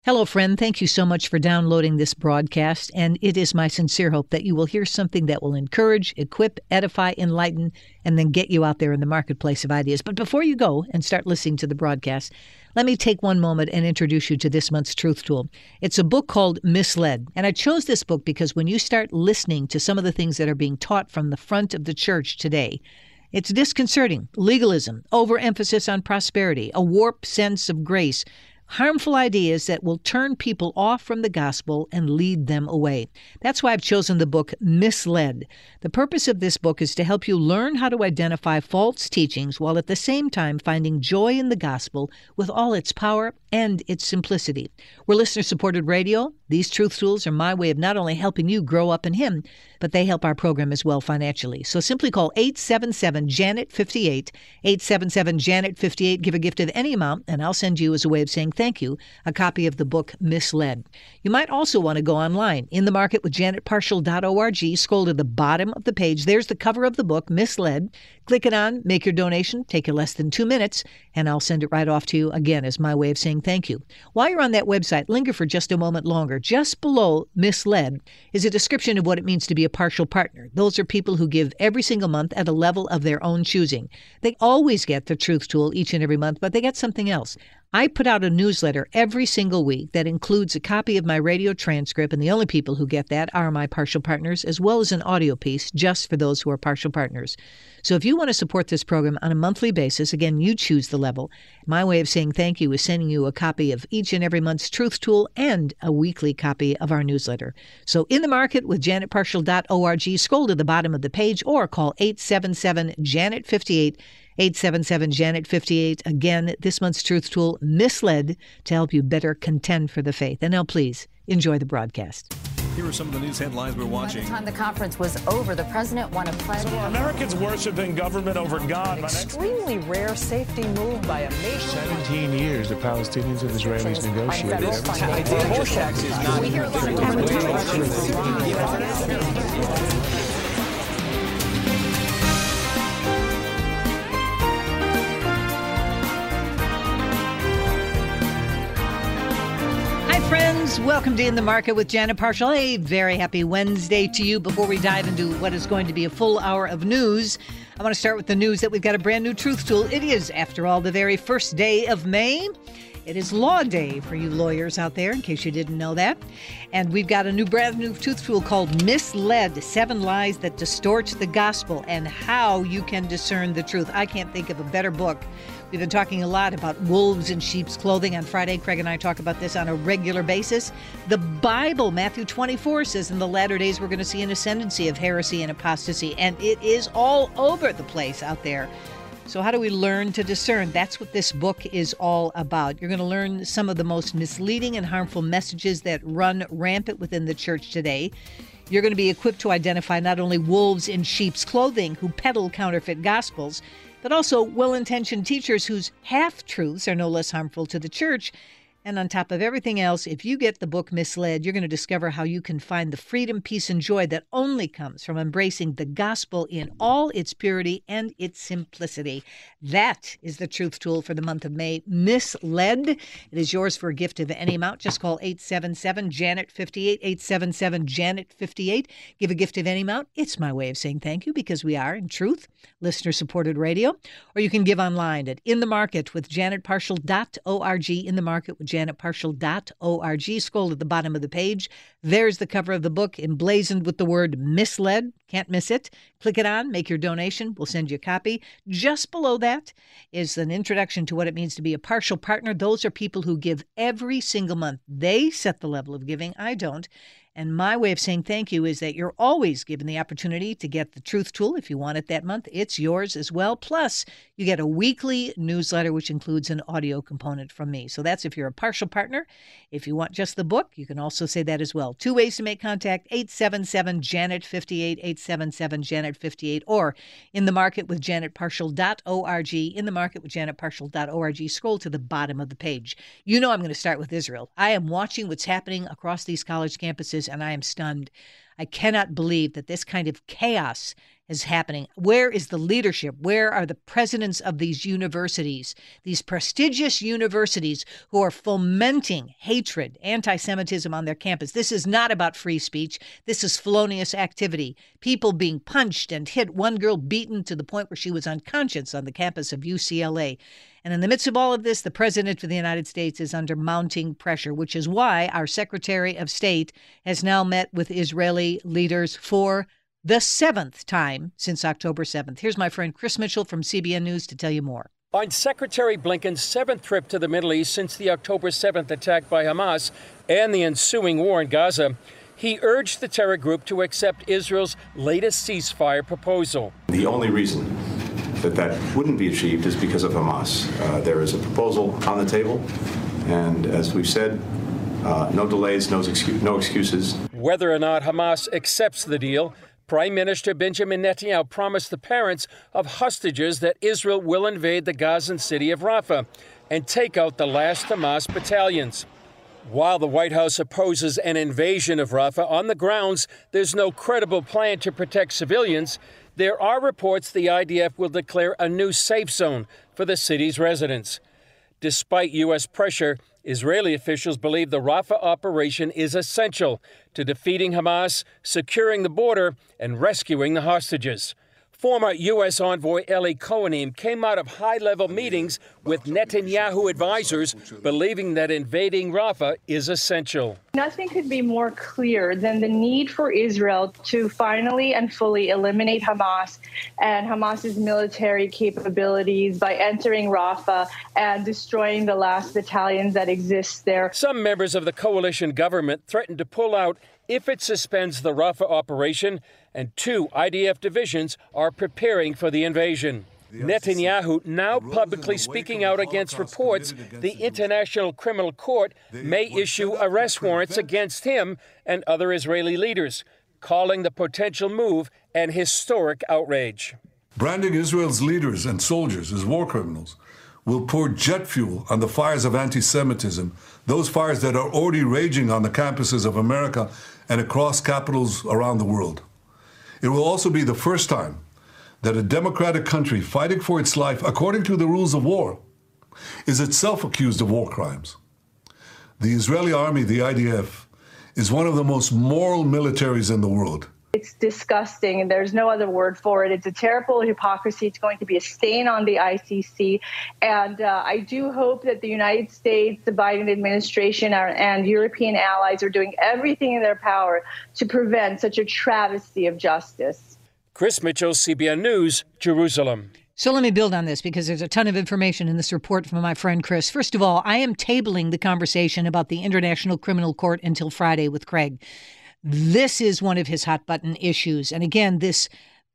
Hello, friend. Thank you so much for downloading this broadcast, and it is my sincere hope that you will hear something that will encourage, equip, edify, enlighten, and then get you out there in the marketplace of ideas. But before you go and start listening to the broadcast, let me take one moment and introduce you to this month's Truth Tool. It's a book called Misled, and I chose this book because when you start listening to some of the things that are being taught from the front of the church today, it's disconcerting. Legalism, overemphasis on prosperity, a warped sense of grace, harmful ideas that will turn people off from the gospel and lead them away. That's why I've chosen the book Misled. The purpose of this book is to help you learn how to identify false teachings while at the same time finding joy in the gospel with all its power and its simplicity. We're listener-supported radio. These truth tools are my way of not only helping you grow up in Him, but they help our program as well financially. So simply call 877-JANET-58, 877-JANET-58. Give a gift of any amount, and I'll send you, as a way of saying thank you, a copy of the book Misled. You might also want to go online, inthemarketwithjanetparshall.org. Scroll to the bottom of the page. There's the cover of the book, Misled. Click it on, make your donation, take you less than 2 minutes, and I'll send it right off to you, again, as my way of saying thank you. While you're on that website, linger for just a moment longer. Just below Misled is a description of what it means to be a partial partner. Those are people who give every single month at a level of their own choosing. They always get the Truth Tool each and every month, but they get something else. I put out a newsletter every single week that includes a copy of my radio transcript, and the only people who get that are my partial partners, as well as an audio piece just for those who are partial partners. So if you want to support this program on a monthly basis, again, you choose the level. My way of saying thank you is sending you a copy of each and every month's Truth Tool and a weekly copy of our newsletter. So in the market with janetparshall.org, scroll to the bottom of the page or call 877-JANET-58, 877-JANET-58. Again, this month's Truth Tool, Misled, to help you better contend for the faith. And now, please, enjoy the broadcast. Here are some of the news headlines we're watching. By the time the conference was over, the president won a pledge. So are Americans worshiping government over God? An extremely rare safety move by a nation. 17 years the Palestinians and Israelis negotiated. Friends, welcome to In the Market with Janet Parshall. A very happy Wednesday to you. Before we dive into what is going to be a full hour of news, I want to start with the news that we've got a brand new Truth Tool. It is, after all, the very first day of May. It is Law Day for you lawyers out there, in case you didn't know that. And we've got a brand new Truth Tool called Misled, 7 Lies That Distort the Gospel and How You Can Discern the Truth. I can't think of a better book. We've been talking a lot about wolves in sheep's clothing on Friday. Craig and I talk about this on a regular basis. The Bible, Matthew 24, says in the latter days we're going to see an ascendancy of heresy and apostasy, and it is all over the place out there. So how do we learn to discern? That's what this book is all about. You're going to learn some of the most misleading and harmful messages that run rampant within the church today. You're going to be equipped to identify not only wolves in sheep's clothing who peddle counterfeit gospels, but also well-intentioned teachers whose half-truths are no less harmful to the church. And on top of everything else, if you get the book Misled, you're going to discover how you can find the freedom, peace, and joy that only comes from embracing the gospel in all its purity and its simplicity. That is the Truth Tool for the month of May, Misled. It is yours for a gift of any amount. Just call 877-JANET-58, 877-JANET-58. Give a gift of any amount. It's my way of saying thank you, because we are, in truth, listener-supported radio. Or you can give online at inthemarketwithjanetparshall.org, inthemarketwithjanetparshall.org. Scroll to the bottom of the page. There's the cover of the book emblazoned with the word Misled. Can't miss it. Click it on, make your donation. We'll send you a copy. Just below that is an introduction to what it means to be a partial partner. Those are people who give every single month. They set the level of giving. I don't. And my way of saying thank you is that you're always given the opportunity to get the Truth Tool if you want it that month. It's yours as well. Plus, you get a weekly newsletter, which includes an audio component from me. So that's if you're a partial partner. If you want just the book, you can also say that as well. 2 ways to make contact, 877-JANET-58, 877-JANET-58, or in the market with janetparshall.org, in the market with janetparshall.org. Scroll to the bottom of the page. You know I'm going to start with Israel. I am watching what's happening across these college campuses, and I am stunned. I cannot believe that this kind of chaos is happening. Where is the leadership? Where are the presidents of these universities, these prestigious universities who are fomenting hatred, anti-Semitism on their campus? This is not about free speech. This is felonious activity. People being punched and hit, one girl beaten to the point where she was unconscious on the campus of UCLA. And in the midst of all of this, the president of the United States is under mounting pressure, which is why our Secretary of State has now met with Israeli leaders for the 7th time since October 7th. Here's my friend Chris Mitchell from CBN News to tell you more. On Secretary Blinken's 7th trip to the Middle East since the October 7th attack by Hamas and the ensuing war in Gaza, he urged the terror group to accept Israel's latest ceasefire proposal. The only reason that wouldn't be achieved is because of Hamas. There is a proposal on the table, and as we've said, no delays, no excuses. Whether or not Hamas accepts the deal, Prime Minister Benjamin Netanyahu promised the parents of hostages that Israel will invade the Gazan city of Rafah and take out the last Hamas battalions. While the White House opposes an invasion of Rafah on the grounds there's no credible plan to protect civilians, there are reports the IDF will declare a new safe zone for the city's residents. Despite U.S. pressure, Israeli officials believe the Rafah operation is essential to defeating Hamas, securing the border, and rescuing the hostages. Former U.S. envoy Eli Cohen came out of high-level meetings with Netanyahu advisors, believing that invading Rafah is essential. Nothing could be more clear than the need for Israel to finally and fully eliminate Hamas and Hamas's military capabilities by entering Rafah and destroying the last battalions that exist there. Some members of the coalition government threatened to pull out if it suspends the Rafah operation, and 2 IDF divisions are preparing for the invasion. Netanyahu now publicly speaking out against reports the International Criminal Court may issue arrest warrants against him and other Israeli leaders, calling the potential move an historic outrage. Branding Israel's leaders and soldiers as war criminals will pour jet fuel on the fires of anti-Semitism, those fires that are already raging on the campuses of America and across capitals around the world. It will also be the first time that a democratic country fighting for its life according to the rules of war is itself accused of war crimes. The Israeli army, the IDF, is one of the most moral militaries in the world. It's disgusting, and there's no other word for it. It's a terrible hypocrisy. It's going to be a stain on the ICC. And I do hope that the United States, the Biden administration, and European allies are doing everything in their power to prevent such a travesty of justice. Chris Mitchell, CBN News, Jerusalem. So let me build on this because there's a ton of information in this report from my friend Chris. First of all, I am tabling the conversation about the International Criminal Court until Friday with Craig. This is one of his hot button issues. And again, this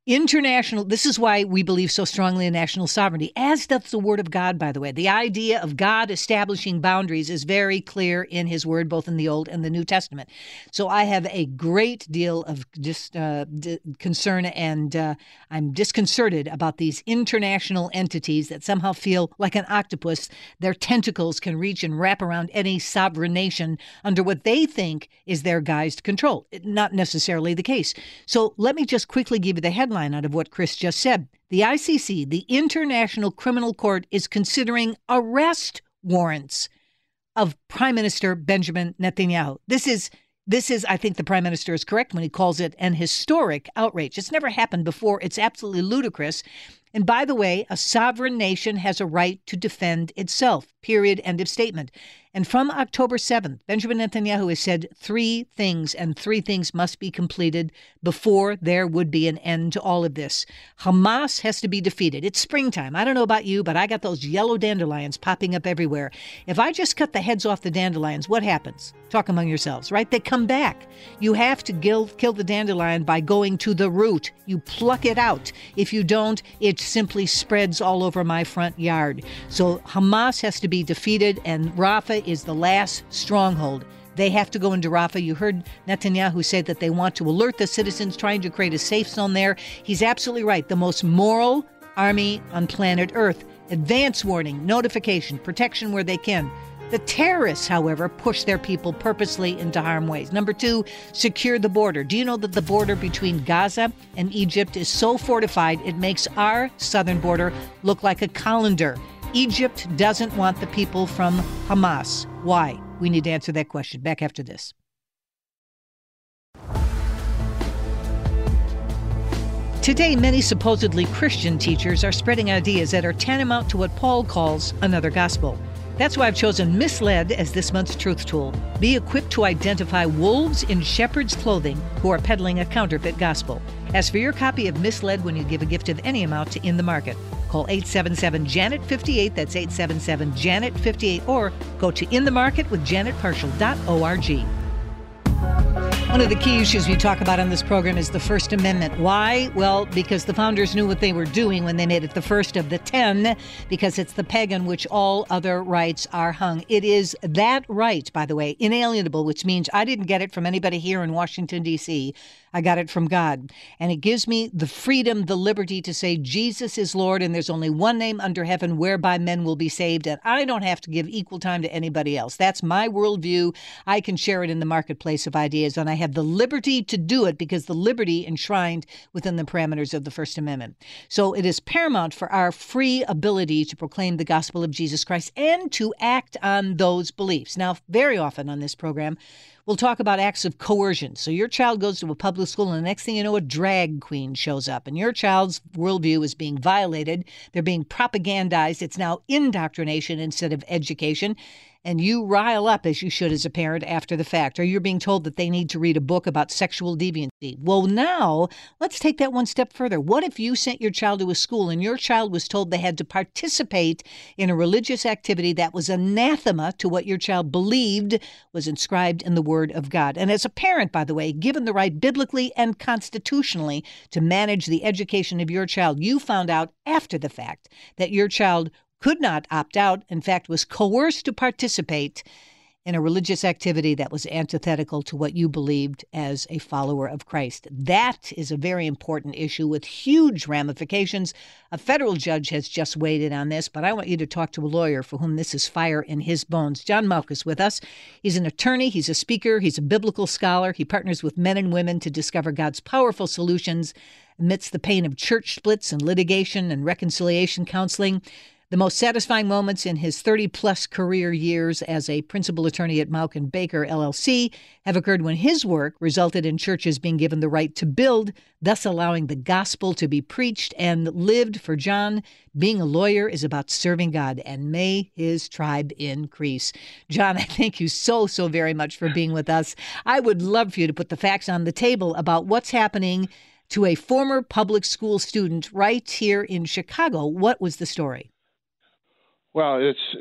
is why we believe so strongly in national sovereignty, as does the Word of God, by the way. The idea of God establishing boundaries is very clear in his Word, both in the Old and the New Testament. So I have a great deal of concern, and I'm disconcerted about these international entities that somehow feel like an octopus. Their tentacles can reach and wrap around any sovereign nation under what they think is their guised control. Not necessarily the case. So let me just quickly give you the headline out of what Chris just said. The ICC, the International Criminal Court, is considering arrest warrants of Prime Minister Benjamin Netanyahu. This is, I think the Prime Minister is correct when he calls it an historic outrage. It's never happened before. It's absolutely ludicrous. And by the way, a sovereign nation has a right to defend itself, period, end of statement. And from October 7th, Benjamin Netanyahu has said 3 things, and 3 things must be completed before there would be an end to all of this. Hamas has to be defeated. It's springtime. I don't know about you, but I got those yellow dandelions popping up everywhere. If I just cut the heads off the dandelions, what happens? Talk among yourselves, right? They come back. You have to kill the dandelion by going to the root. You pluck it out. If you don't, it simply spreads all over my front yard. So Hamas has to be defeated, and Rafah is the last stronghold. They have to go into Rafah. You heard Netanyahu say that they want to alert the citizens, trying to create a safe zone there. He's absolutely right. The most moral army on planet Earth. Advance warning, notification, protection where they can. The terrorists, however, push their people purposely into harm's way. Number 2, secure the border. Do you know that the border between Gaza and Egypt is so fortified it makes our southern border look like a colander? Egypt doesn't want the people from Hamas. Why? We need to answer that question. Back after this. Today, many supposedly Christian teachers are spreading ideas that are tantamount to what Paul calls another gospel. That's why I've chosen Misled as this month's truth tool. Be equipped to identify wolves in shepherd's clothing who are peddling a counterfeit gospel. Ask for your copy of Misled when you give a gift of any amount to In the Market. Call 877-JANET-58, that's 877-JANET-58, or go to inthemarketwithjanetparshall.org. One of the key issues we talk about on this program is the First Amendment. Why? Well, because the founders knew what they were doing when they made it the first of the 10, because it's the peg on which all other rights are hung. It is that right, by the way, inalienable, which means I didn't get it from anybody here in Washington, D.C. I got it from God. And it gives me the freedom, the liberty to say Jesus is Lord, and there's only one name under heaven whereby men will be saved, and I don't have to give equal time to anybody else. That's my worldview. I can share it in the marketplace of ideas, and I have the liberty to do it because the liberty enshrined within the parameters of the First Amendment. So it is paramount for our free ability to proclaim the gospel of Jesus Christ and to act on those beliefs. Now, very often on this program, we'll talk about acts of coercion. So your child goes to a public school, and the next thing you know, a drag queen shows up, and your child's worldview is being violated. They're being propagandized. It's now indoctrination instead of education. And you rile up, as you should as a parent, after the fact. Or you're being told that they need to read a book about sexual deviancy. Well, now, let's take that one step further. What if you sent your child to a school and your child was told they had to participate in a religious activity that was anathema to what your child believed was inscribed in the Word of God? And as a parent, by the way, given the right biblically and constitutionally to manage the education of your child, you found out after the fact that your child could not opt out, in fact, was coerced to participate in a religious activity that was antithetical to what you believed as a follower of Christ. That is a very important issue with huge ramifications. A federal judge has just weighed in on this, but I want you to talk to a lawyer for whom this is fire in his bones. John Mauck is with us. He's an attorney, he's a speaker, he's a biblical scholar. He partners with men and women to discover God's powerful solutions amidst the pain of church splits and litigation and reconciliation counseling. The most satisfying moments in his 30-plus career years as a principal attorney at Mauck & Baker, LLC, have occurred when his work resulted in churches being given the right to build, thus allowing the gospel to be preached and lived. For John, being a lawyer is about serving God, and may his tribe increase. John, I thank you so very much for being with us. I would love for you to put the facts on the table about what's happening to a former public school student right here in Chicago. What was the story? Well,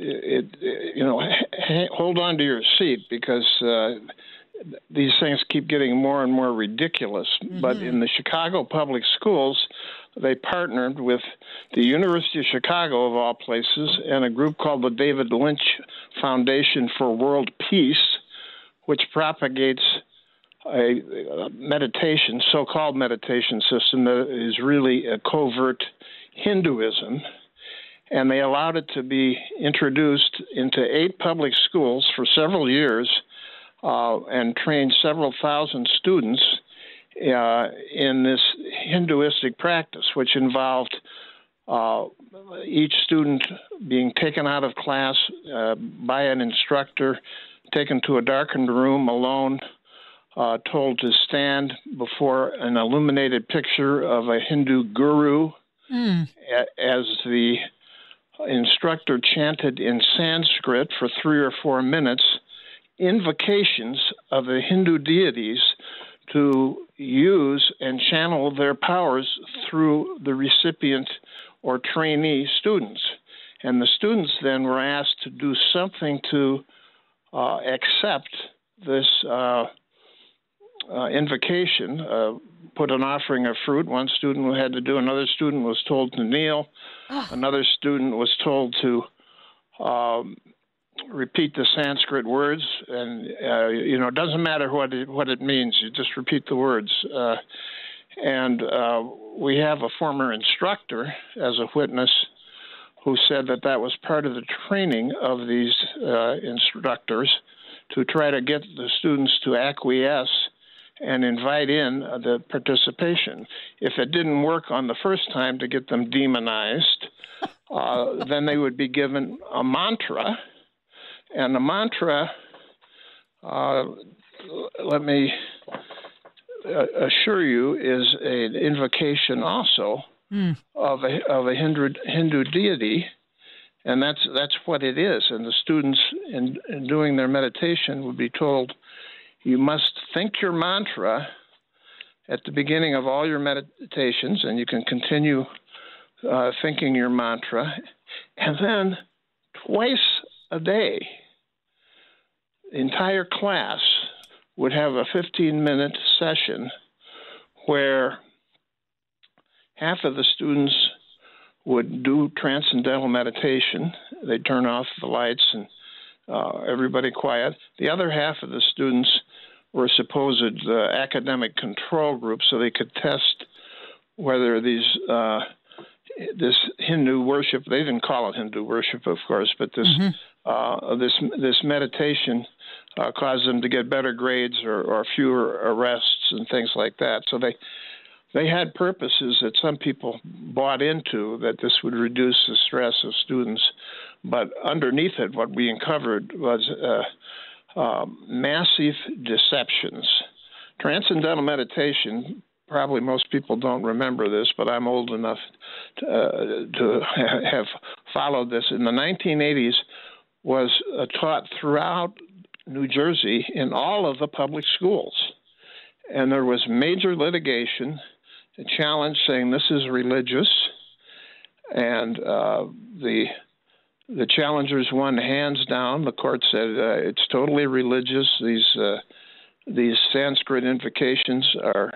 hold on to your seat because these things keep getting more and more ridiculous. Mm-hmm. But in the Chicago public schools, they partnered with the University of Chicago, of all places, and a group called the David Lynch Foundation for World Peace, which propagates a meditation, so-called meditation system that is really a covert Hinduism. And they allowed it to be introduced into 8 public schools for several years and trained several thousand students in this Hinduistic practice, which involved each student being taken out of class by an instructor, taken to a darkened room alone, told to stand before an illuminated picture of a Hindu guru as the instructor chanted in Sanskrit for 3 or 4 minutes invocations of the Hindu deities to use and channel their powers through the recipient or trainee students. And the students then were asked to do something to accept this invocation, put an offering of fruit. One student had to do, another student was told to kneel. Another student was told to repeat the Sanskrit words. And, it doesn't matter what it means. You just repeat the words. And we have a former instructor as a witness who said that that was part of the training of these instructors to try to get the students to acquiesce and invite in the participation. If it didn't work on the first time to get them demonized, then they would be given a mantra. And the mantra, let me assure you, is an invocation also of a Hindu deity. And that's what it is. And the students, in doing their meditation, would be told, you must think your mantra at the beginning of all your meditations, and you can continue thinking your mantra. And then twice a day, the entire class would have a 15-minute session where half of the students would do transcendental meditation. They'd turn off the lights and everybody quiet. The other half of the students were supposed academic control group, so they could test whether this Hindu worship, they didn't call it Hindu worship, of course, but this meditation caused them to get better grades or fewer arrests and things like that. So they had purposes that some people bought into, that this would reduce the stress of students. But underneath it, what we uncovered was massive deceptions. Transcendental meditation, probably most people don't remember this, but I'm old enough to have followed this. In the 1980s, was taught throughout New Jersey in all of the public schools. And there was major litigation, a challenge saying this is religious, and the challengers won hands down. The court said it's totally religious. These Sanskrit invocations are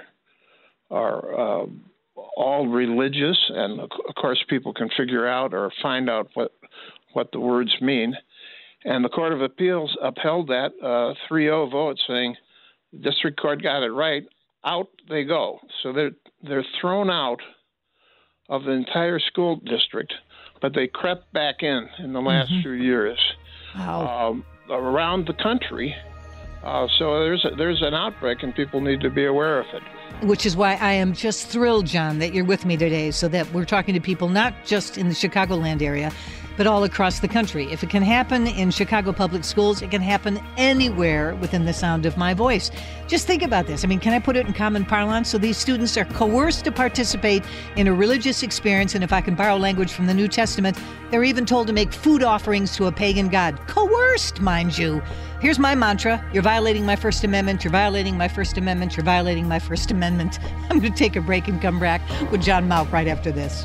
all religious, and of course people can figure out or find out what the words mean. And the Court of Appeals upheld that 3-0 vote, saying the district court got it right. Out they go. So they're thrown out of the entire school district, but they crept back in the last few years around the country. So there's an outbreak, and people need to be aware of it. Which is why I am just thrilled, John, that you're with me today, so that we're talking to people not just in the Chicagoland area, but all across the country. If it can happen in Chicago public schools, it can happen anywhere within the sound of my voice. Just think about this. I mean, can I put it in common parlance? So these students are coerced to participate in a religious experience, and if I can borrow language from the New Testament, they're even told to make food offerings to a pagan god. Coerced, mind you. Here's my mantra. You're violating my First Amendment. You're violating my First Amendment. You're violating my First Amendment. I'm going to take a break and come back with John Mauck right after this.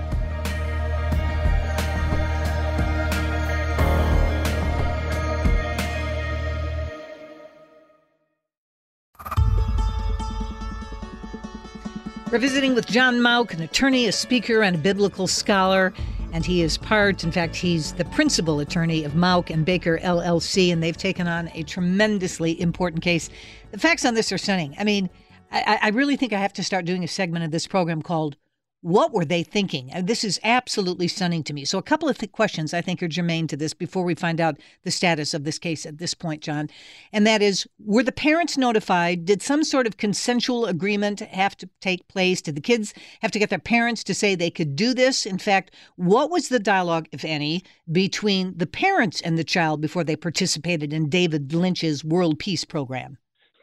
We're visiting with John Mauck, an attorney, a speaker, and a biblical scholar. And he is in fact, he's the principal attorney of Mauck and Baker, LLC, and they've taken on a tremendously important case. The facts on this are stunning. I mean, I really think I have to start doing a segment of this program called What Were They Thinking? And this is absolutely stunning to me. So a couple of questions I think are germane to this before we find out the status of this case at this point, John. And that is, were the parents notified? Did some sort of consensual agreement have to take place? Did the kids have to get their parents to say they could do this? In fact, what was the dialogue, if any, between the parents and the child before they participated in David Lynch's World Peace Program?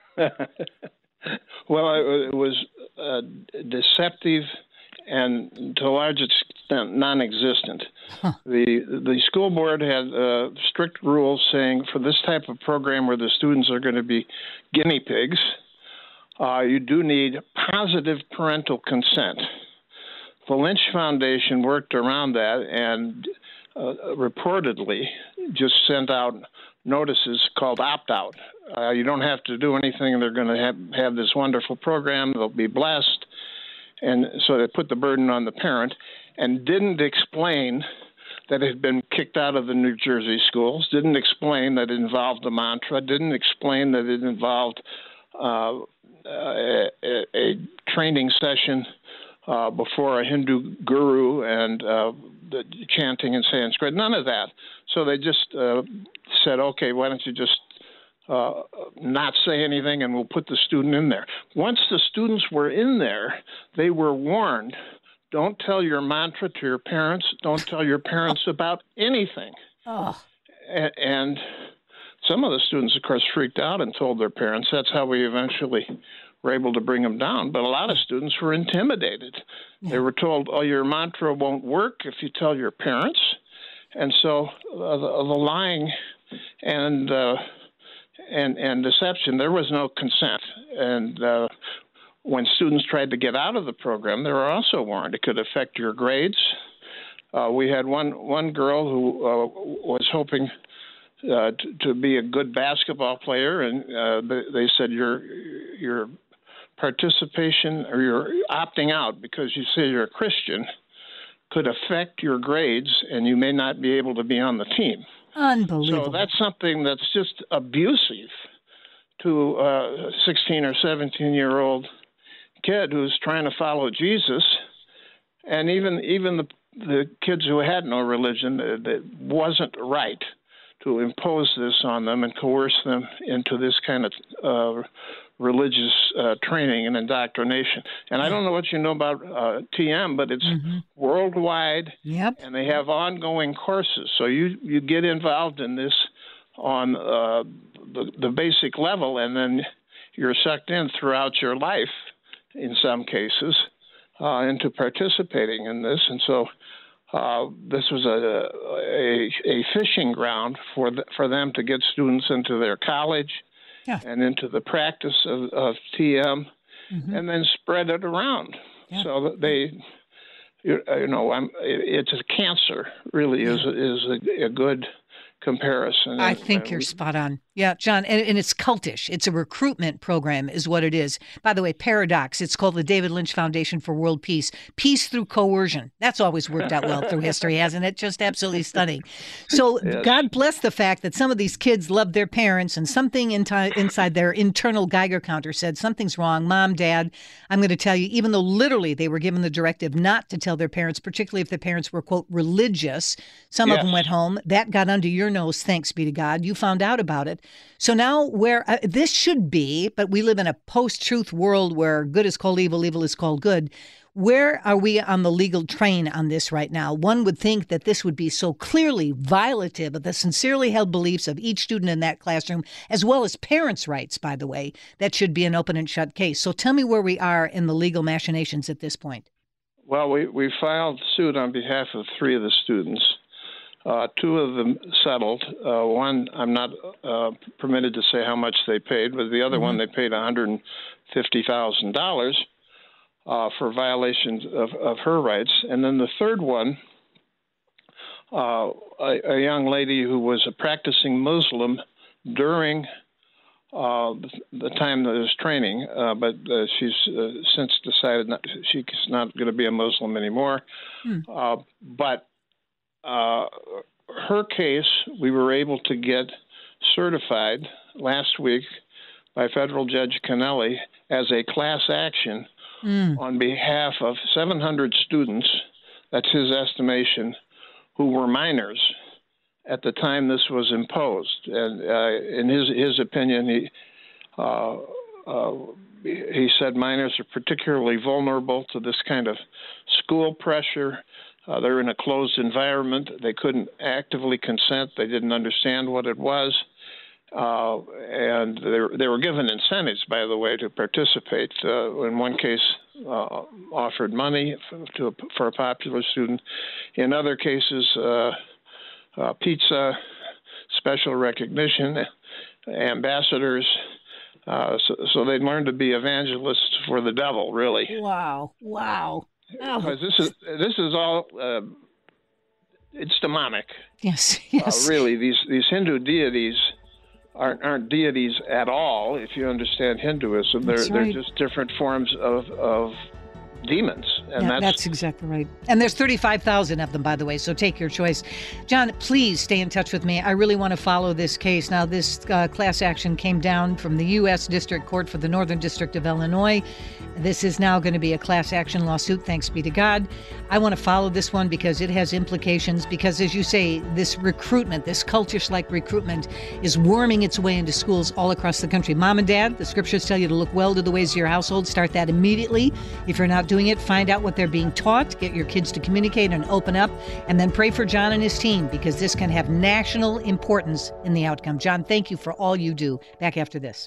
Well, it was deceptive and to a large extent non-existent. The school board had strict rules saying for this type of program where the students are going to be guinea pigs, you do need positive parental consent. The Lynch Foundation worked around that and reportedly just sent out notices called opt-out. You don't have to do anything. They're going to have this wonderful program. They'll be blessed. And so they put the burden on the parent and didn't explain that it had been kicked out of the New Jersey schools, didn't explain that it involved the mantra, didn't explain that it involved a training session before a Hindu guru and the chanting in Sanskrit, none of that. So they just said, okay, why don't you just not say anything and we'll put the student in there. Once the students were in there, they were warned, don't tell your mantra to your parents, don't tell your parents about anything. Oh. And some of the students, of course, freaked out and told their parents. That's how we eventually were able to bring them down. But a lot of students were intimidated. They were told, oh, your mantra won't work if you tell your parents. And so the lying and deception, there was no consent. And when students tried to get out of the program, they were also warned it could affect your grades. We had one girl who was hoping to be a good basketball player, and they said your participation or your opting out because you say you're a Christian could affect your grades, and you may not be able to be on the team. Unbelievable. So that's something that's just abusive to a 16 or 17-year-old kid who's trying to follow Jesus, and even the kids who had no religion, it wasn't right to impose this on them and coerce them into this kind of religious training and indoctrination. And I don't know what you know about TM, but it's worldwide, and they have ongoing courses. So you get involved in this on the basic level, and then you're sucked in throughout your life, in some cases, into participating in this. And so this was a fishing ground for them to get students into their college and into the practice of TM, and then spread it around. So that they, it's a cancer. Really is a good comparison. I think you're spot on. Yeah, John, and it's cultish. It's a recruitment program is what it is. By the way, Paradox, it's called the David Lynch Foundation for World Peace. Peace through coercion. That's always worked out well through history, hasn't it? Just absolutely stunning. So God bless the fact that some of these kids love their parents, and something inside their internal Geiger counter said something's wrong. Mom, Dad, I'm going to tell you, even though literally they were given the directive not to tell their parents, particularly if their parents were, quote, religious, some of them went home. That got under your nose, thanks be to God. You found out about it. So now where this should be, but we live in a post-truth world where good is called evil, evil is called good. Where are we on the legal train on this right now? One would think that this would be so clearly violative of the sincerely held beliefs of each student in that classroom, as well as parents' rights, by the way. That should be an open and shut case. So tell me where we are in the legal machinations at this point. Well, we filed suit on behalf of 3 of the students. 2 of them settled. One, I'm not permitted to say how much they paid, but the other one, they paid $150,000 for violations of her rights. And then the third one, a young lady who was a practicing Muslim during the time that was training, but she's since decided she's not going to be a Muslim anymore. But her case, we were able to get certified last week by Federal Judge Kennelly as a class action on behalf of 700 students, that's his estimation, who were minors at the time this was imposed. And in his opinion, he said minors are particularly vulnerable to this kind of school pressure. They're in a closed environment. They couldn't actively consent. They didn't understand what it was. And they were given incentives, by the way, to participate. In one case, offered money for a popular student. In other cases, pizza, special recognition, ambassadors. So they learned to be evangelists for the devil, really. Wow. Because this is all it's demonic. Yes. Really, these Hindu deities aren't deities at all. If you understand Hinduism, they're just different forms of demons, And that's exactly right. And there's 35,000 of them, by the way, so take your choice. John, please stay in touch with me. I really want to follow this case. Now, this class action came down from the U.S. District Court for the Northern District of Illinois. This is now going to be a class action lawsuit, thanks be to God. I want to follow this one because it has implications, because, as you say, this recruitment, this cultish-like recruitment is worming its way into schools all across the country. Mom and Dad, the scriptures tell you to look well to the ways of your household. Start that immediately. If you're not doing it, find out what they're being taught, get your kids to communicate and open up, and then pray for John and his team, because this can have national importance in the outcome. John, thank you for all you do. Back after this.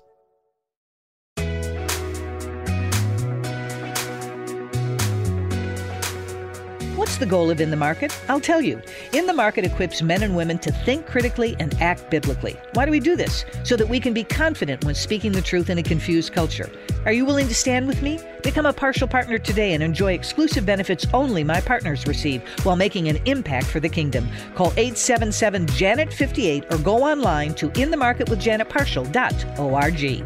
What's the goal of In the Market? I'll tell you. In the Market equips men and women to think critically and act biblically. Why do we do this? So that we can be confident when speaking the truth in a confused culture. Are you willing to stand with me? Become a partial partner today and enjoy exclusive benefits only my partners receive while making an impact for the kingdom. Call 877-JANET-58 or go online to inthemarketwithjanetpartial.org.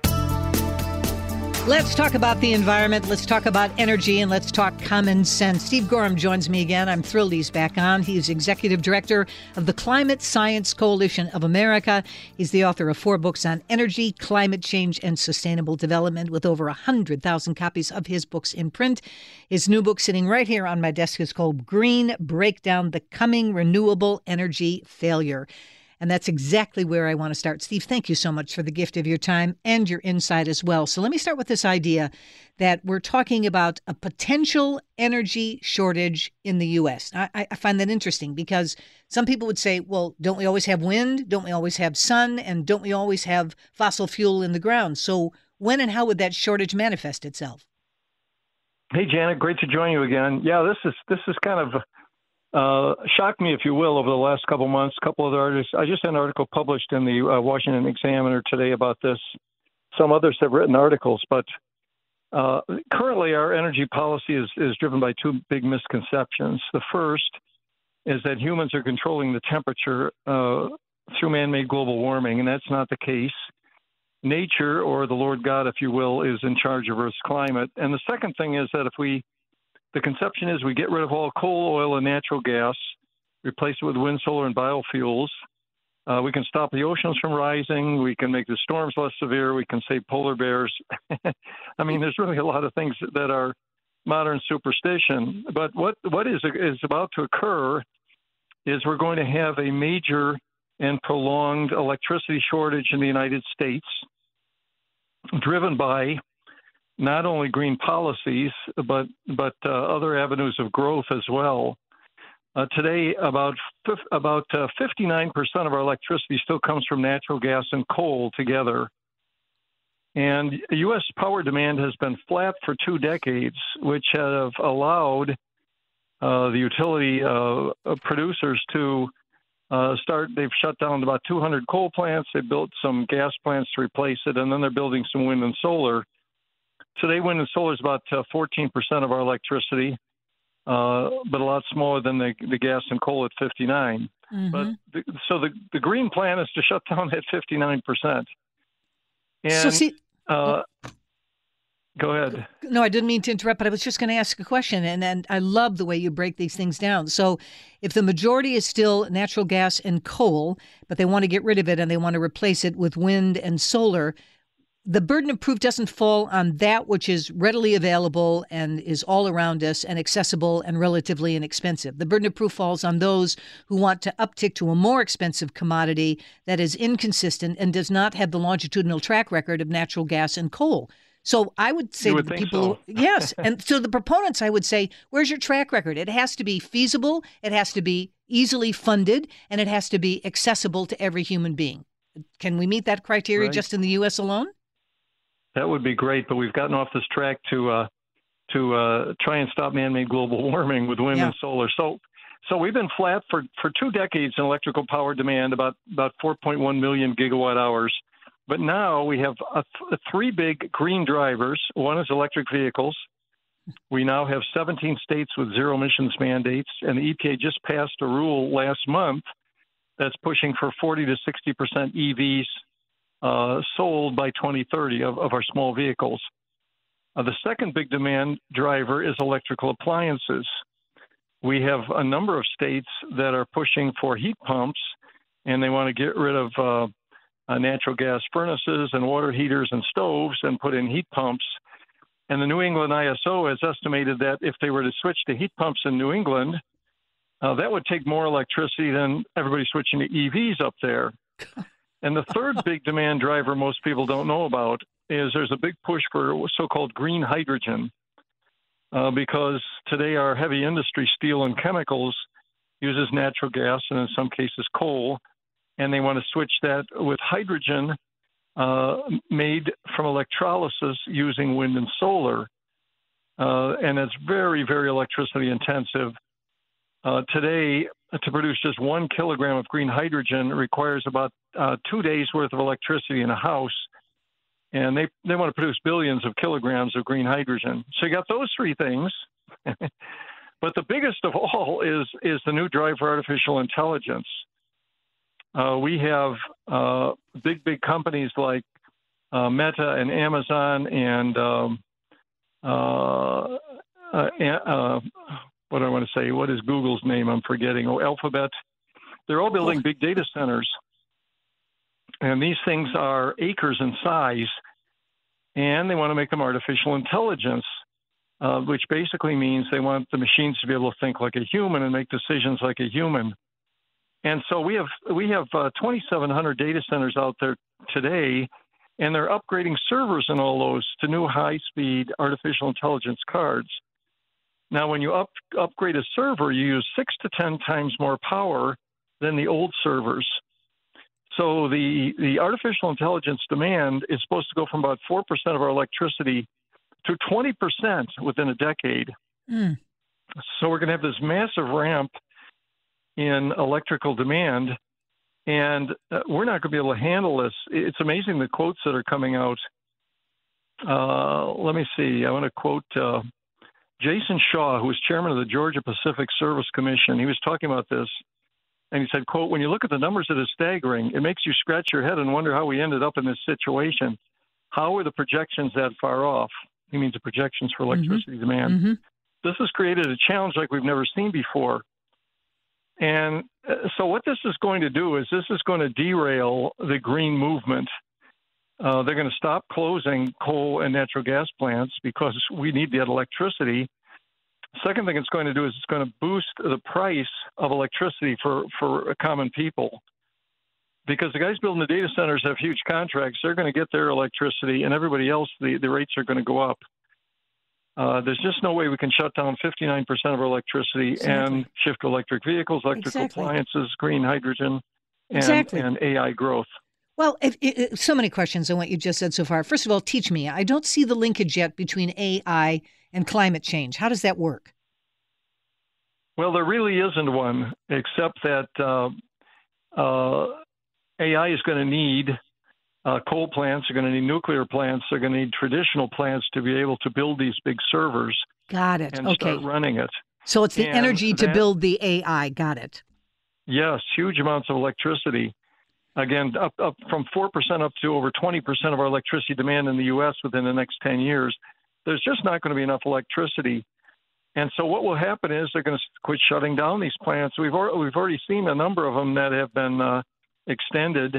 Let's talk about the environment, let's talk about energy, and let's talk common sense. Steve Gorham joins me again. I'm thrilled he's back on. He's Executive Director of the Climate Science Coalition of America. He's the author of 4 books on energy, climate change, and sustainable development, with over 100,000 copies of his books in print. His new book sitting right here on my desk is called Green Breakdown: The Coming Renewable Energy Failure. And that's exactly where I want to start. Steve, thank you so much for the gift of your time and your insight as well. So let me start with this idea that we're talking about a potential energy shortage in the U.S. I find that interesting because some people would say, well, don't we always have wind? Don't we always have sun? And don't we always have fossil fuel in the ground? So when and how would that shortage manifest itself? Hey, Janet, great to join you again. Yeah, this is kind of shocked me, if you will, over the last couple months. A couple of artists. I just had an article published in the Washington Examiner today about this. Some others have written articles, but currently our energy policy is driven by 2 big misconceptions. The first is that humans are controlling the temperature through man-made global warming, and that's not the case. Nature, or the Lord God, if you will, is in charge of Earth's climate. And the second thing is that the conception is we get rid of all coal, oil, and natural gas, replace it with wind, solar, and biofuels. We can stop the oceans from rising. We can make the storms less severe. We can save polar bears. I mean, there's really a lot of things that are modern superstition. But what is about to occur is we're going to have a major and prolonged electricity shortage in the United States, driven by not only green policies, but other avenues of growth as well. Today, about 59% of our electricity still comes from natural gas and coal together. And U.S. power demand has been flat for 2 decades, which have allowed the utility producers to they've shut down about 200 coal plants, they built some gas plants to replace it, and then they're building some wind and solar. Today, wind and solar is about 14% of our electricity, but a lot smaller than the gas and coal at 59%. Mm-hmm. But so the green plan is to shut down at 59%. And go ahead. No, I didn't mean to interrupt, but I was just going to ask a question, and I love the way you break these things down. So if the majority is still natural gas and coal, but they want to get rid of it and they want to replace it with wind and solar, the burden of proof doesn't fall on that which is readily available and is all around us and accessible and relatively inexpensive. The burden of proof falls on those who want to uptick to a more expensive commodity that is inconsistent and does not have the longitudinal track record of natural gas and coal. So I would say to the people, yes. And so the proponents, I would say, where's your track record? It has to be feasible, it has to be easily funded, and it has to be accessible to every human being. Can we meet that criteria just in the U.S. alone? That would be great, but we've gotten off this track to try and stop man-made global warming with wind and solar. So we've been flat for 2 decades in electrical power demand, about 4.1 million gigawatt hours. But now we have 3 big green drivers. One is electric vehicles. We now have 17 states with zero emissions mandates, and the EPA just passed a rule last month that's pushing for 40 to 60% EVs sold by 2030 of our small vehicles. The second big demand driver is electrical appliances. We have a number of states that are pushing for heat pumps, and they want to get rid of natural gas furnaces and water heaters and stoves and put in heat pumps. And the New England ISO has estimated that if they were to switch to heat pumps in New England, that would take more electricity than everybody switching to EVs up there. And the third big demand driver most people don't know about is there's a big push for so-called green hydrogen, because today our heavy industry, steel and chemicals, uses natural gas and in some cases coal, and they want to switch that with hydrogen made from electrolysis using wind and solar. And it's very, very electricity intensive. Today, to produce just 1 kilogram of green hydrogen requires about 2 days worth of electricity in a house. And they want to produce billions of kilograms of green hydrogen. So you got those three things. But the biggest of all is the new drive for artificial intelligence. We have big companies like Meta and Amazon and what do I want to say? What is Google's name? I'm forgetting. Alphabet. They're all building big data centers. And these things are acres in size, and they want to make them artificial intelligence, which basically means they want the machines to be able to think like a human and make decisions like a human. And so we have 2,700 data centers out there today, and they're upgrading servers in all those to new high-speed artificial intelligence cards. Now, when you upgrade a server, you use 6 to 10 times more power than the old servers. So the artificial intelligence demand is supposed to go from about 4% of our electricity to 20% within a decade. Mm. So we're going to have this massive ramp in electrical demand, and we're not going to be able to handle this. It's amazing the quotes that are coming out. Let me see. I want to quote Jason Shaw, who was chairman of the Georgia Pacific Service Commission. He was talking about this, and he said, quote, "When you look at the numbers, it is staggering. It makes you scratch your head and wonder how we ended up in this situation. How are the projections that far off?" He means the projections for electricity demand. Mm-hmm. This has created a challenge like we've never seen before. And so what this is going to do is this is going to derail the green movement. They're going to stop closing coal and natural gas plants because we need that electricity. Second thing it's going to do is it's going to boost the price of electricity for common people. Because the guys building the data centers have huge contracts. They're going to get their electricity, and everybody else, the rates are going to go up. There's just no way we can shut down 59% of our electricity and shift to electric vehicles, electrical appliances, green hydrogen, and AI growth. Well, so many questions on what you just said so far. First of all, teach me. I don't see the linkage yet between AI and climate change. How does that work? Well, there really isn't one, except that AI is going to need coal plants, they're going to need nuclear plants, they're going to need traditional plants to be able to build these big servers. Got it. And okay. start running it. So it's the energy to build the AI. Got it. Yes, huge amounts of electricity. Again, up from 4% up to over 20% of our electricity demand in the U.S. within the next 10 years. There's just not going to be enough electricity. And so what will happen is they're going to quit shutting down these plants. We've already seen a number of them that have been extended.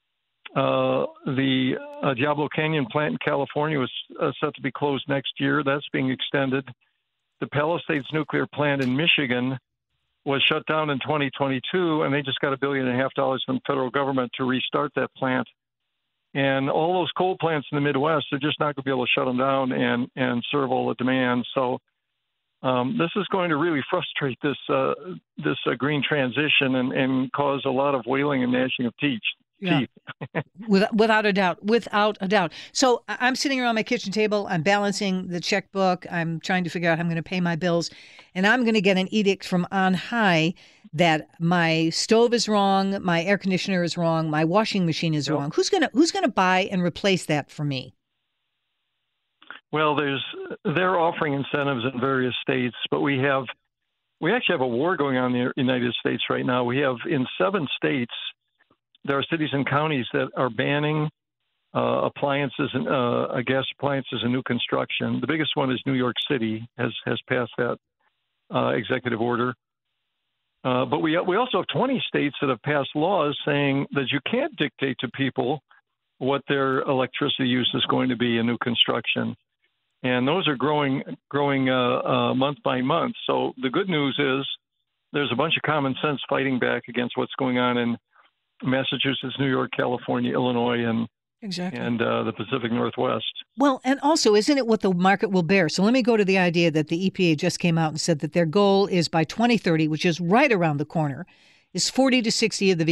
The Diablo Canyon plant in California was set to be closed next year. That's being extended. The Palisades nuclear plant in Michigan was shut down in 2022, and they just got $1.5 billion from the federal government to restart that plant. And all those coal plants in the Midwest, they're just not going to be able to shut them down and serve all the demand. So this is going to really frustrate this green transition and cause a lot of wailing and gnashing of teeth. Yeah. Without a doubt. So I'm sitting around my kitchen table. I'm balancing the checkbook. I'm trying to figure out how I'm going to pay my bills. And I'm going to get an edict from on high that my stove is wrong, my air conditioner is wrong, my washing machine is wrong. Who's going to buy and replace that for me? Well, they're offering incentives in various states, but we actually have a war going on in the United States right now. We have in 7 states, there are cities and counties that are banning appliances and gas appliances and new construction. The biggest one is New York City has passed that executive order. But we also have 20 states that have passed laws saying that you can't dictate to people what their electricity use is going to be in new construction. And those are growing month by month. So the good news is there's a bunch of common sense fighting back against what's going on in Massachusetts, New York, California, Illinois, and the Pacific Northwest. Well, and also, isn't it what the market will bear? So let me go to the idea that the EPA just came out and said that their goal is by 2030, which is right around the corner, is 40 to 60% of the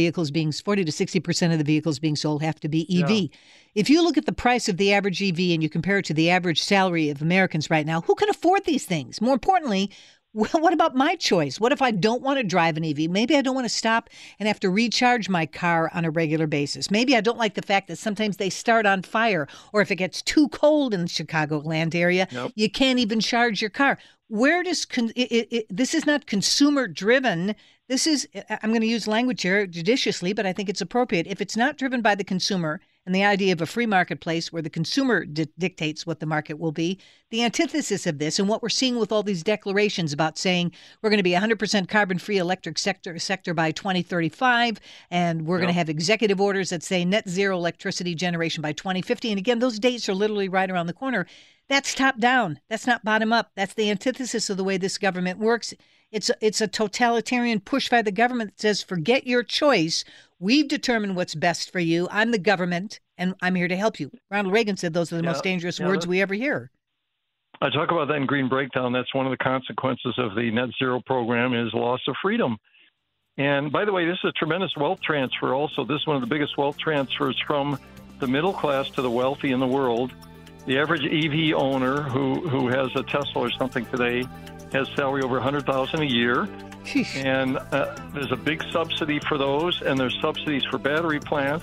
vehicles being sold have to be EV. Yeah. If you look at the price of the average EV and you compare it to the average salary of Americans right now, who can afford these things? More importantly, what about my choice? What if I don't want to drive an EV? Maybe I don't want to stop and have to recharge my car on a regular basis. Maybe I don't like the fact that sometimes they start on fire, or if it gets too cold in the Chicagoland area, you can't even charge your car. Where does this is not consumer driven. This is, I'm going to use language here judiciously, but I think it's appropriate. If it's not driven by the consumer and the idea of a free marketplace where the consumer dictates what the market will be, the antithesis of this and what we're seeing with all these declarations about saying we're going to be 100% carbon-free electric sector by 2035, and we're going to have executive orders that say net zero electricity generation by 2050. And again, those dates are literally right around the corner. That's top down. That's not bottom up. That's the antithesis of the way this government works. It's a totalitarian push by the government that says, forget your choice. We've determined what's best for you. I'm the government, and I'm here to help you. Ronald Reagan said those are the most dangerous words we ever hear. I talk about that in Green Breakdown. That's one of the consequences of the net zero program is loss of freedom. And by the way, this is a tremendous wealth transfer also. This is one of the biggest wealth transfers from the middle class to the wealthy in the world. The average EV owner who has a Tesla or something today has salary over $100,000 a year. And there's a big subsidy for those, and there's subsidies for battery plants,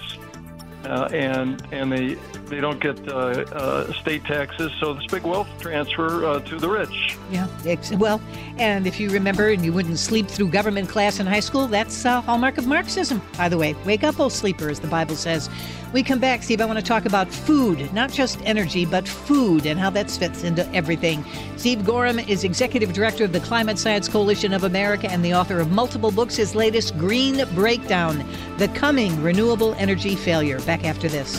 and they don't get state taxes. So this big wealth transfer to the rich. Yeah, well, and if you remember, and you wouldn't sleep through government class in high school, that's a hallmark of Marxism, by the way. Wake up, O sleeper, as the Bible says. We come back, Steve, I want to talk about food, not just energy, but food and how that fits into everything. Steve Gorham is Executive Director of the Climate Science Coalition of America and the author of multiple books. His latest, Green Breakdown, The Coming Renewable Energy Failure. Back after this.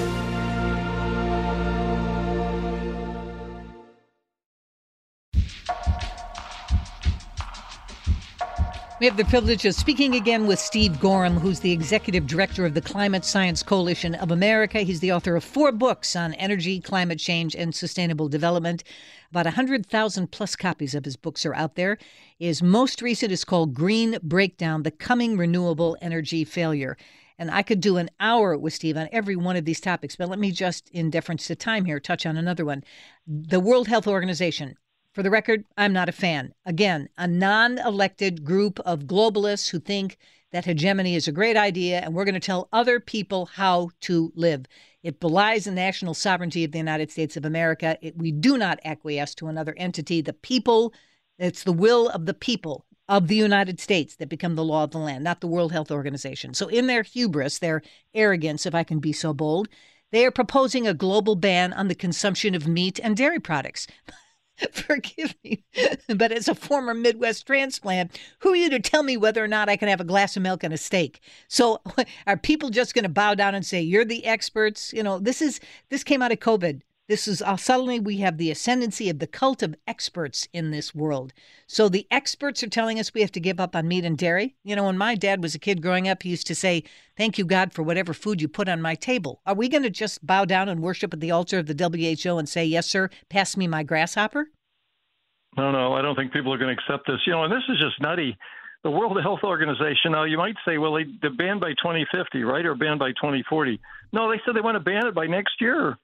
We have the privilege of speaking again with Steve Gorham, who's the Executive Director of the Climate Science Coalition of America. He's the author of 4 books on energy, climate change, and sustainable development. About 100,000 plus copies of his books are out there. His most recent is called Green Breakdown, The Coming Renewable Energy Failure. And I could do an hour with Steve on every one of these topics, but let me just, in deference to time here, touch on another one. The World Health Organization. For the record, I'm not a fan. Again, a non-elected group of globalists who think that hegemony is a great idea and we're going to tell other people how to live. It belies the national sovereignty of the United States of America. We do not acquiesce to another entity. The people, it's the will of the people of the United States that become the law of the land, not the World Health Organization. So in their hubris, their arrogance, if I can be so bold, they are proposing a global ban on the consumption of meat and dairy products. Forgive me, but as a former Midwest transplant, who are you to tell me whether or not I can have a glass of milk and a steak? So are people just going to bow down and say, you're the experts? You know, this came out of COVID. This is suddenly we have the ascendancy of the cult of experts in this world. So the experts are telling us we have to give up on meat and dairy. You know, when my dad was a kid growing up, he used to say, thank you, God, for whatever food you put on my table. Are we going to just bow down and worship at the altar of the WHO and say, yes, sir, pass me my grasshopper? No, I don't think people are going to accept this. You know, and this is just nutty. The World Health Organization, now you might say, well, they're banned by 2050, right, or banned by 2040. No, they said they want to ban it by next year,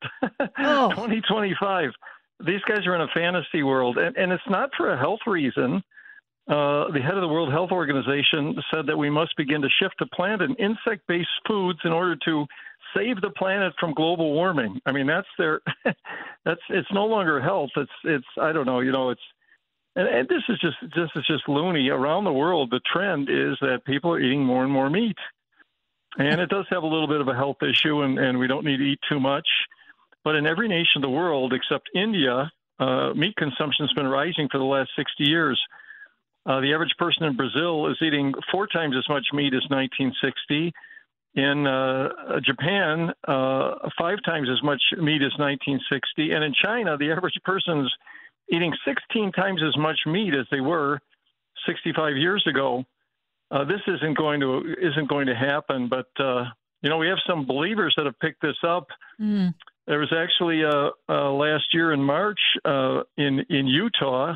2025. These guys are in a fantasy world, and it's not for a health reason. The head of the World Health Organization said that we must begin to shift to plant and insect-based foods in order to save the planet from global warming. I mean, that's their it's no longer health. It's I don't know, you know, it's and this is just loony. Around the world, the trend is that people are eating more and more meat. And it does have a little bit of a health issue, and we don't need to eat too much. But in every nation of the world except India, meat consumption has been rising for the last 60 years. The average person in Brazil is eating 4 times as much meat as 1960. In Japan, 5 times as much meat as 1960. And in China, the average person's eating 16 times as much meat as they were 65 years ago. This isn't going to happen, but we have some believers that have picked this up. Mm. There was actually last year in March in Utah,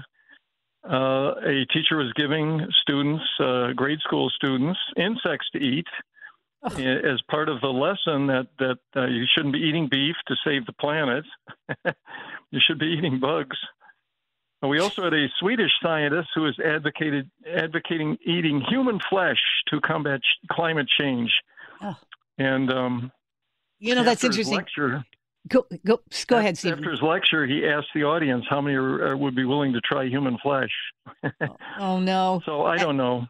a teacher was giving students, grade school students, insects to eat as part of the lesson that you shouldn't be eating beef to save the planet. You should be eating bugs. We also had a Swedish scientist who is advocating eating human flesh to combat climate change. Oh. And that's interesting. Go ahead, Steve. After his lecture, he asked the audience how many would be willing to try human flesh. Oh no! So I don't know.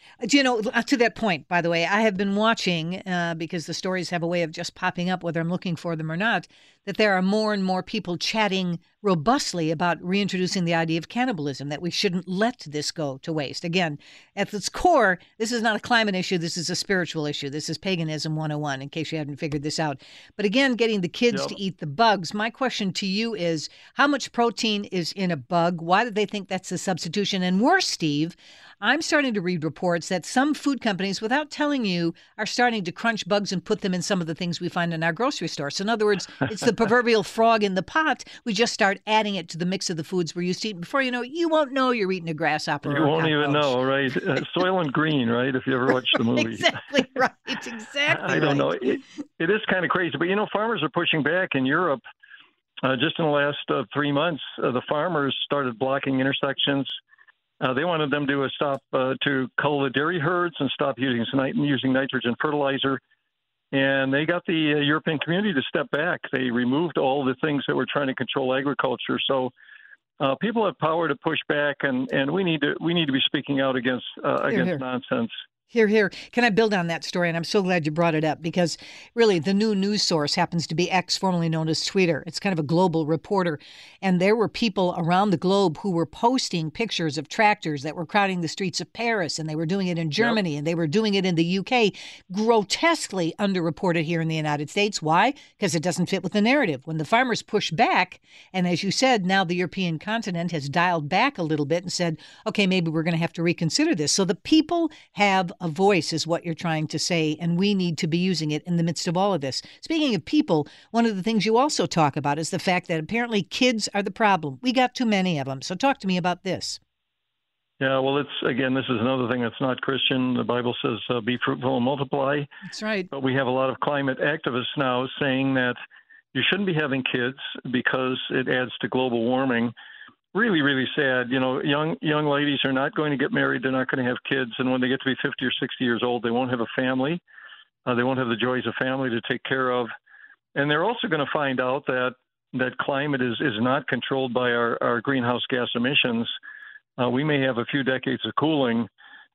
To that point, by the way, I have been watching, because the stories have a way of just popping up whether I'm looking for them or not, that there are more and more people chatting robustly about reintroducing the idea of cannibalism, that we shouldn't let this go to waste. Again, at its core, this is not a climate issue. This is a spiritual issue. This is paganism 101, in case you hadn't figured this out. But again, getting the kids to eat the bugs, my question to you is, how much protein is in a bug? Why do they think that's the substitution? And worse, Steve, I'm starting to read reports that some food companies, without telling you, are starting to crunch bugs and put them in some of the things we find in our grocery store. So in other words, it's the proverbial frog in the pot. We just start adding it to the mix of the foods we're used to eating. Before you know it, you won't know you're eating a grasshopper. You won't even know, right? Soylent Green, right? If you ever watched the movie. Exactly right. Exactly I don't know. It is kind of crazy. But, farmers are pushing back in Europe. Just in the last 3 months, the farmers started blocking intersections. They wanted them to stop to cull the dairy herds and stop using nitrogen fertilizer. And they got the European community to step back. They removed all the things that were trying to control agriculture. So people have power to push back, and we need to be speaking out against nonsense. Here. Can I build on that story? And I'm so glad you brought it up, because really the new news source happens to be X, formerly known as Twitter. It's kind of a global reporter. And there were people around the globe who were posting pictures of tractors that were crowding the streets of Paris. And they were doing it in Germany, and they were doing it in the UK. Grotesquely underreported here in the United States. Why? Because it doesn't fit with the narrative. When the farmers push back, and as you said, now the European continent has dialed back a little bit and said, okay, maybe we're going to have to reconsider this. So the people have a voice, is what you're trying to say, and we need to be using it in the midst of all of this. Speaking of people, one of the things you also talk about is the fact that apparently kids are the problem. We got too many of them. So talk to me about this. Yeah, well, this is another thing that's not Christian. The Bible says, be fruitful and multiply. That's right. But we have a lot of climate activists now saying that you shouldn't be having kids because it adds to global warming. Really, really sad. Young ladies are not going to get married. They're not going to have kids. And when they get to be 50 or 60 years old, they won't have a family. They won't have the joys of family to take care of. And they're also going to find out that climate is not controlled by our greenhouse gas emissions. We may have a few decades of cooling.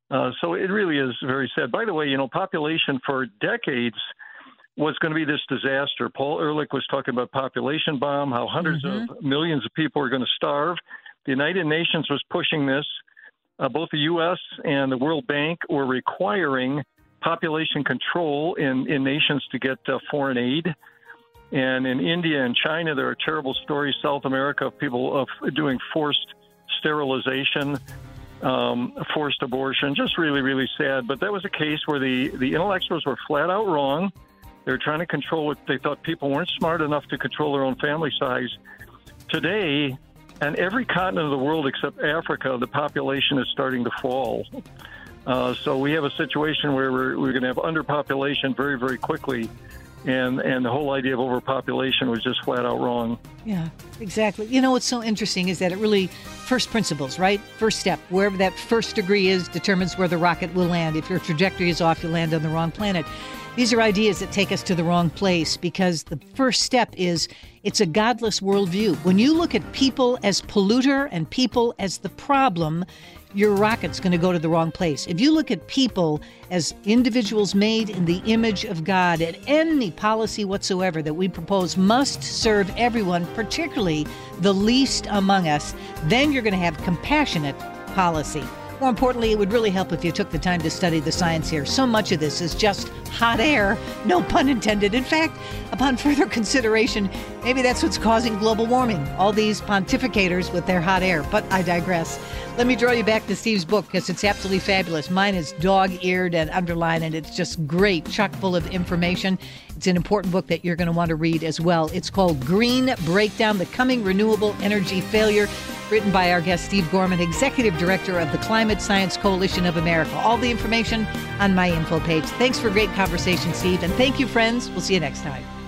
So it really is very sad. By the way, population for decades was going to be this disaster. Paul Ehrlich was talking about population bomb, how hundreds of millions of people are going to starve. The United Nations was pushing this. Both the U.S. and the World Bank were requiring population control in nations to get foreign aid. And in India and China, there are terrible stories, South America, of people doing forced sterilization, forced abortion, just really, really sad. But that was a case where the intellectuals were flat out wrong. They were trying to control what they thought people weren't smart enough to control their own family size. Today, on every continent of the world except Africa, the population is starting to fall. So we have a situation where we're going to have underpopulation very, very quickly. And the whole idea of overpopulation was just flat out wrong. Yeah, exactly. What's so interesting is that it really, first principles, right? First step, wherever that first degree is determines where the rocket will land. If your trajectory is off, you land on the wrong planet. These are ideas that take us to the wrong place because the first step is it's a godless worldview. When you look at people as polluter and people as the problem, your rocket's going to go to the wrong place. If you look at people as individuals made in the image of God, at any policy whatsoever that we propose must serve everyone, particularly the least among us, then you're going to have compassionate policy. More importantly, it would really help if you took the time to study the science here. So much of this is just hot air, no pun intended. In fact, upon further consideration, maybe that's what's causing global warming, all these pontificators with their hot air. But I digress. Let me draw you back to Steve's book because it's absolutely fabulous. Mine is dog-eared and underlined, and it's just great, chock full of information. It's an important book that you're going to want to read as well. It's called Green Breakdown, The Coming Renewable Energy Failure, written by our guest Steve Gorman, Executive Director of the Climate Science Coalition of America. All the information on my info page. Thanks for a great conversation, Steve, and thank you, friends. We'll see you next time.